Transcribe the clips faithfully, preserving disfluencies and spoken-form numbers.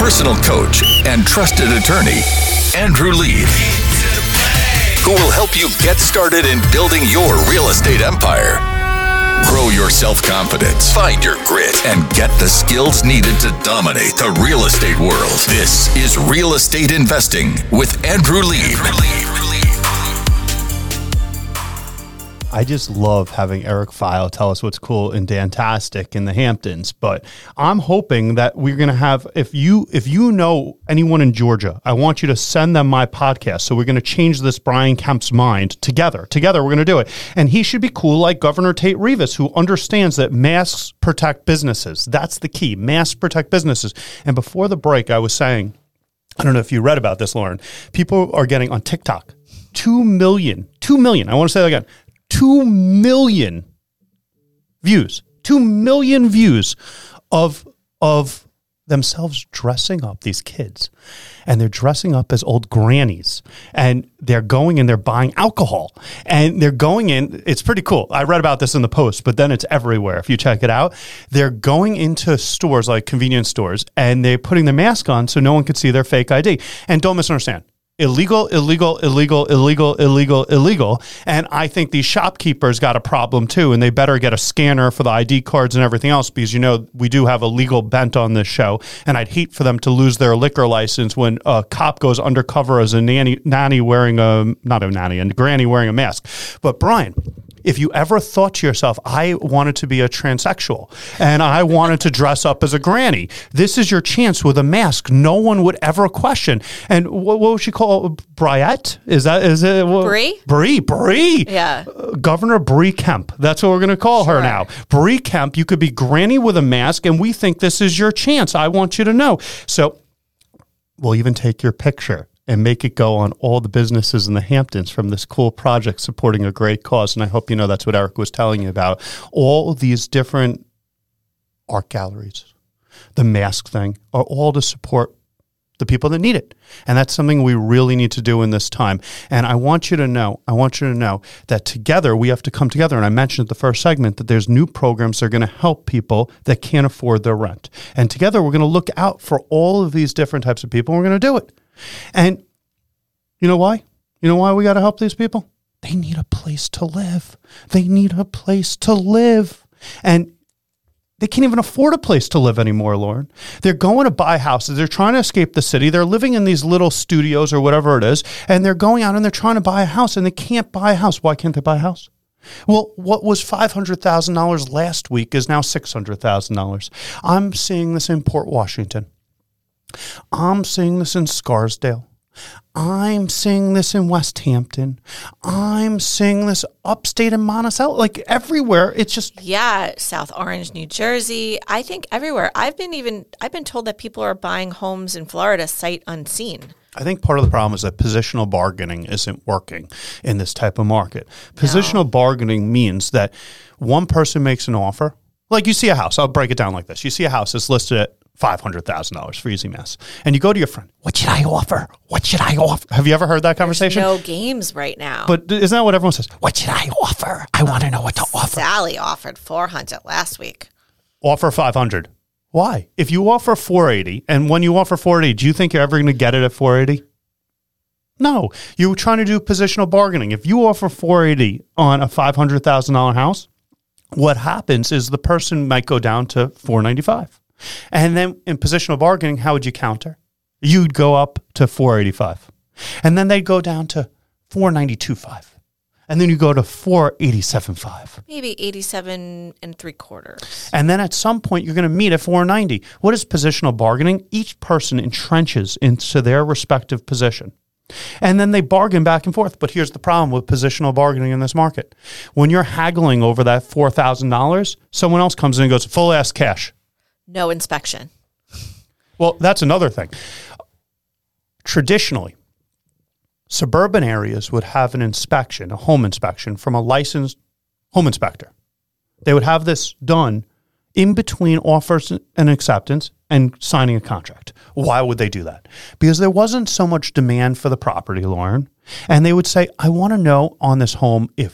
personal coach and trusted attorney, Andrew Lieb, who will help you get started in building your real estate empire. Grow your self-confidence, find your grit, and get the skills needed to dominate the real estate world. This is Real Estate Investing with Andrew Lieb. I just love having Eric Feil tell us what's cool in Dantastic in the Hamptons. But I'm hoping that we're going to have, if you if you know anyone in Georgia, I want you to send them my podcast. So we're going to change this Brian Kemp's mind together. Together, we're going to do it. And he should be cool like Governor Tate Reeves, who understands that masks protect businesses. That's the key. Masks protect businesses. And before the break, I was saying, I don't know if you read about this, Lauren, people are getting on TikTok, two million, two million, I want to say that again, Two million views, two million views of of themselves dressing up, these kids. And they're dressing up as old grannies. And they're going and they're buying alcohol. And they're going in, it's pretty cool. I read about this in the Post, but then it's everywhere. If you check it out, they're going into stores like convenience stores and they're putting their mask on so no one could see their fake I D. And don't misunderstand. Illegal, illegal, illegal, illegal, illegal, illegal. And I think these shopkeepers got a problem too, and they better get a scanner for the I D cards and everything else because, you know, we do have a legal bent on this show, and I'd hate for them to lose their liquor license when a cop goes undercover as a nanny, nanny wearing a, not a nanny, a granny wearing a mask. But Brian, if you ever thought to yourself, I wanted to be a transsexual and I wanted to dress up as a granny, this is your chance with a mask. No one would ever question. And what, what would she call Briette? Is that, is it? What? Bree? Bree, Bree. Yeah. Uh, Governor Bree Kemp. That's what we're going to call Sure. her now. Bree Kemp, you could be granny with a mask and we think this is your chance. I want you to know. So we'll even take your picture and make it go on all the businesses in the Hamptons from this cool project supporting a great cause. And I hope you know that's what Eric was telling you about. All these different art galleries, the mask thing, are all to support the people that need it. And that's something we really need to do in this time. And I want you to know, I want you to know that together we have to come together. And I mentioned at the first segment that there's new programs that are going to help people that can't afford their rent. And together we're going to look out for all of these different types of people. And we're going to do it. And you know why? You know why we got to help these people? They need a place to live. They need a place to live. And they can't even afford a place to live anymore, Lauren. They're going to buy houses. They're trying to escape the city. They're living in these little studios or whatever it is. And they're going out and they're trying to buy a house and they can't buy a house. Why can't they buy a house? Well, what was five hundred thousand dollars last week is now six hundred thousand dollars. I'm seeing this in Port Washington. I'm seeing this in Scarsdale. I'm seeing this in West Hampton. I'm seeing this upstate in Monticello. Like everywhere, it's just yeah, South Orange, New Jersey. I think everywhere. I've been even I've been told that people are buying homes in Florida sight unseen. I think part of the problem is that positional bargaining isn't working in this type of market. Positional no. bargaining means that one person makes an offer. Like you see a house. I'll break it down like this. You see a house that's listed at five hundred thousand dollars for Easy Mass. And you go to your friend, what should I offer? What should I offer? Have you ever heard that conversation? There's no games right now. But isn't that what everyone says? What should I offer? I want to know what to offer. Sally offered four hundred last week. Offer five hundred. Why? If you offer four eighty, and when you offer four eighty, do you think you're ever going to get it at four eighty? No. You're trying to do positional bargaining. If you offer four eighty on a five hundred thousand dollars house, what happens is the person might go down to four ninety-five. And then in positional bargaining, how would you counter? You'd go up to four eighty-five. And then they'd go down to four ninety-two point five. And then you go to four eighty-seven point five. Maybe eighty-seven and three quarters. And then at some point, you're going to meet at four ninety. What is positional bargaining? Each person entrenches into their respective position. And then they bargain back and forth. But here's the problem with positional bargaining in this market. When you're haggling over that four thousand dollars, someone else comes in and goes, full ass cash. No inspection. Well, that's another thing. Traditionally, suburban areas would have an inspection, a home inspection from a licensed home inspector. They would have this done in between offers and acceptance and signing a contract. Why would they do that? Because there wasn't so much demand for the property, Lauren. And they would say, I want to know on this home if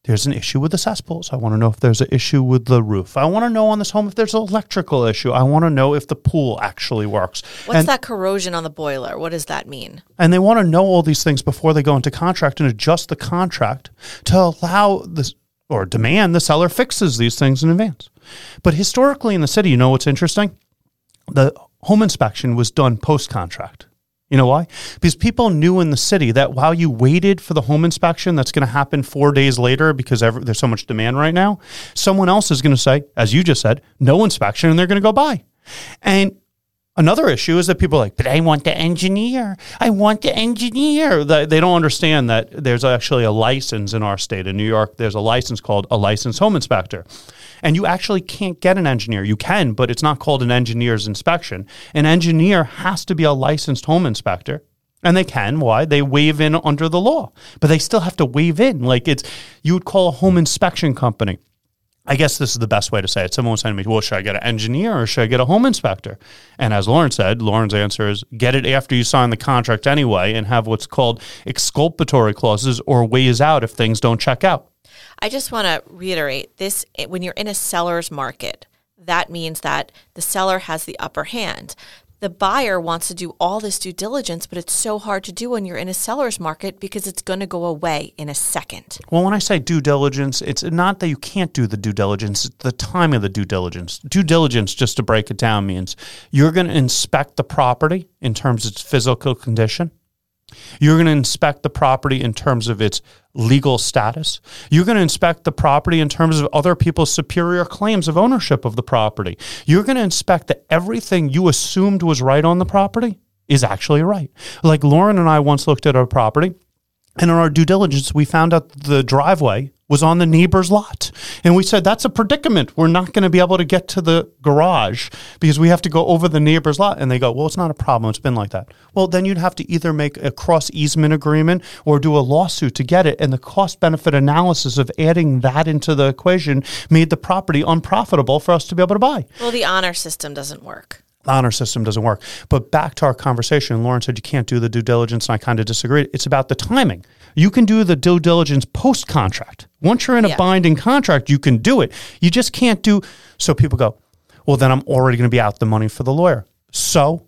there's an issue with the cesspools. I want to know if there's an issue with the roof. I want to know on this home if there's an electrical issue. I want to know if the pool actually works. What's and, that corrosion on the boiler? What does that mean? And they want to know all these things before they go into contract and adjust the contract to allow this or demand the seller fixes these things in advance. But historically in the city, you know what's interesting? The home inspection was done post-contract. You know why? Because people knew in the city that while you waited for the home inspection that's going to happen four days later because every, there's so much demand right now, someone else is going to say, as you just said, no inspection, and they're going to go buy. And another issue is that people are like, but I want the engineer. I want the engineer. They don't understand that there's actually a license in our state. In New York, there's a license called a licensed home inspector. And you actually can't get an engineer. You can, but it's not called an engineer's inspection. An engineer has to be a licensed home inspector. And they can. Why? They waive in under the law. But they still have to waive in. Like it's, you would call a home inspection company. I guess this is the best way to say it. Someone was saying to me, well, should I get an engineer or should I get a home inspector? And as Lauren said, Lauren's answer is get it after you sign the contract anyway and have what's called exculpatory clauses or ways out if things don't check out. I just want to reiterate this. When you're in a seller's market, that means that the seller has the upper hand. The buyer wants to do all this due diligence, but it's so hard to do when you're in a seller's market because it's going to go away in a second. Well, when I say due diligence, it's not that you can't do the due diligence, it's the time of the due diligence. Due diligence, just to break it down, means you're going to inspect the property in terms of its physical condition. You're going to inspect the property in terms of its legal status. You're going to inspect the property in terms of other people's superior claims of ownership of the property. You're going to inspect that everything you assumed was right on the property is actually right. Like Lauren and I once looked at our property, and in our due diligence, we found out the driveway was on the neighbor's lot. And we said, that's a predicament. We're not going to be able to get to the garage because we have to go over the neighbor's lot. And they go, well, it's not a problem. It's been like that. Well, then you'd have to either make a cross easement agreement or do a lawsuit to get it. And the cost benefit analysis of adding that into the equation made the property unprofitable for us to be able to buy. Well, the honor system doesn't work. The honor system doesn't work. But back to our conversation, Lauren said you can't do the due diligence, and I kind of disagreed. It's about the timing. You can do the due diligence post-contract. Once you're in a yeah. binding contract, you can do it. You just can't do, so people go, well, then I'm already going to be out the money for the lawyer. So,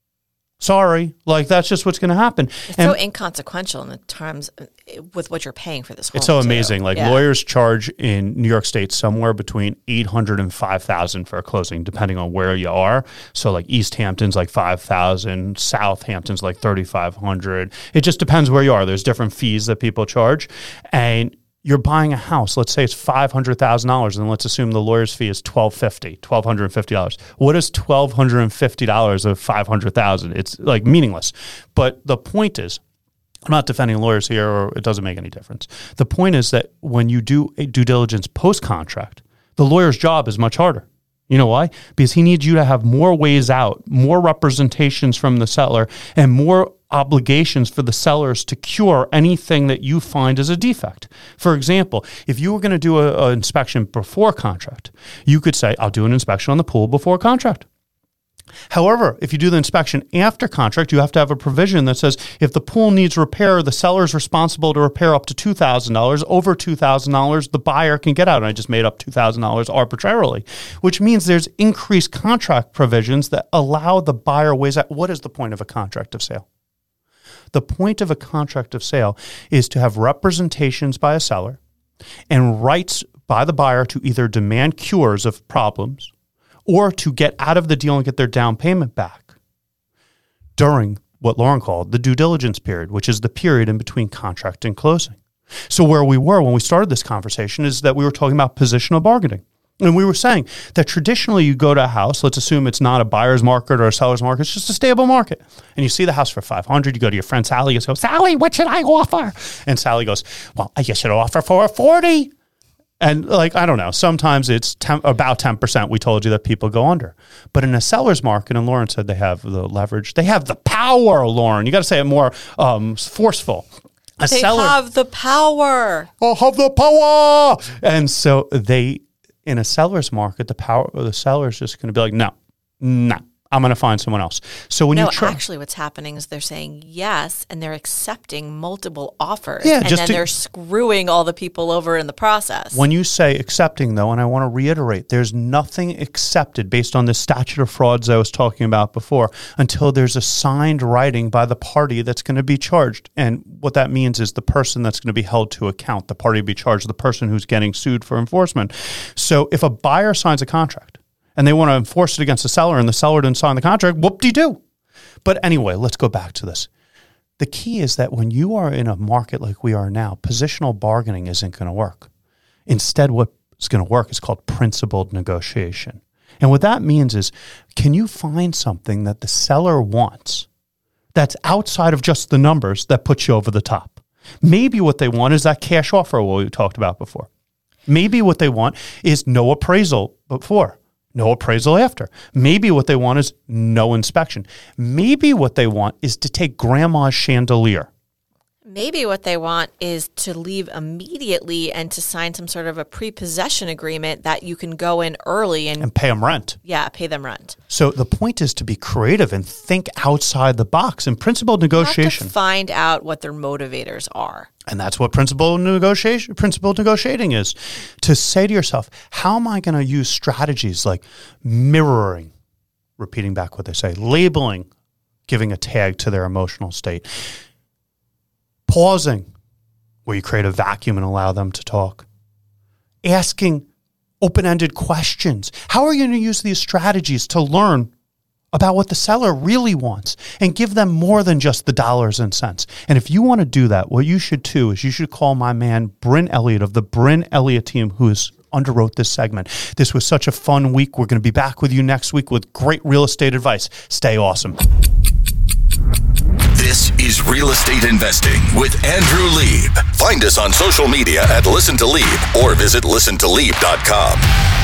sorry, like that's just what's going to happen. It's and so inconsequential in the terms with what you're paying for this home. It's so too. amazing. Like yeah. lawyers charge in New York State somewhere between eight hundred and five thousand for a closing, depending on where you are. So like East Hampton's like five thousand, Southampton's like thirty-five hundred. It just depends where you are. There's different fees that people charge. And you're buying a house, let's say it's five hundred thousand dollars, and let's assume the lawyer's fee is twelve fifty, twelve fifty dollars. What is twelve fifty dollars of five hundred thousand dollars? It's like meaningless. But the point is, I'm not defending lawyers here, or it doesn't make any difference. The point is that when you do a due diligence post-contract, the lawyer's job is much harder. You know why? Because he needs you to have more ways out, more representations from the seller, and more obligations for the sellers to cure anything that you find as a defect. For example, if you were going to do an inspection before contract, you could say, I'll do an inspection on the pool before contract. However, if you do the inspection after contract, you have to have a provision that says if the pool needs repair, the seller is responsible to repair up to two thousand dollars. Over two thousand dollars, the buyer can get out. And I just made up two thousand dollars arbitrarily, which means there's increased contract provisions that allow the buyer ways out. What is the point of a contract of sale? The point of a contract of sale is to have representations by a seller and rights by the buyer to either demand cures of problems or to get out of the deal and get their down payment back during what Lauren called the due diligence period, which is the period in between contract and closing. So where we were when we started this conversation is that we were talking about positional bargaining. And we were saying that traditionally you go to a house, let's assume it's not a buyer's market or a seller's market, it's just a stable market. And you see the house for five hundred dollars, you go to your friend Sally, you go, Sally, what should I offer? And Sally goes, well, I guess you should offer for forty dollars. And like, I don't know, sometimes it's ten, about ten percent we told you that people go under. But in a seller's market, and Lauren said they have the leverage, they have the power, Lauren. You got to say it more um, forceful. A they seller, have the power. I have the power. And so they, in a seller's market, the power, the seller is just going to be like, no, no, I'm going to find someone else. So when no, you try, actually what's happening is they're saying yes, and they're accepting multiple offers. Yeah, and just then to- they're screwing all the people over in the process. when you say accepting, though, and I want to reiterate, there's nothing accepted based on the statute of frauds I was talking about before until there's a signed writing by the party that's going to be charged. And what that means is the person that's going to be held to account, the party to be charged, the person who's getting sued for enforcement. So if a buyer signs a contract and they want to enforce it against the seller and the seller didn't sign the contract, whoop-de-doo. But anyway, let's go back to this. The key is that when you are in a market like we are now, positional bargaining isn't going to work. Instead, what's going to work is called principled negotiation. And what that means is, can you find something that the seller wants that's outside of just the numbers that puts you over the top? Maybe what they want is that cash offer what we talked about before. Maybe what they want is no appraisal before, no appraisal after. Maybe what they want is no inspection. Maybe what they want is to take grandma's chandelier. Maybe what they want is to leave immediately and to sign some sort of a pre-possession agreement that you can go in early and, And pay them rent. yeah, pay them rent. So the point is to be creative and think outside the box. And principled You have negotiation, to find out what their motivators are. and that's what principled negotiation, principled negotiating is, to say to yourself, how am I going to use strategies like mirroring, repeating back what they say, labeling, giving a tag to their emotional state, pausing, where you create a vacuum and allow them to talk, asking open-ended questions. How are you going to use these strategies to learn about what the seller really wants and give them more than just the dollars and cents? And if you want to do that, what you should do is you should call my man, Bryn Elliott of the Bryn Elliott team, who has underwrote this segment. This was such a fun week. We're going to be back with you next week with great real estate advice. Stay awesome. This is Real Estate Investing with Andrew Lieb. Find us on social media at Listen to Lieb or visit listen to lieb dot com.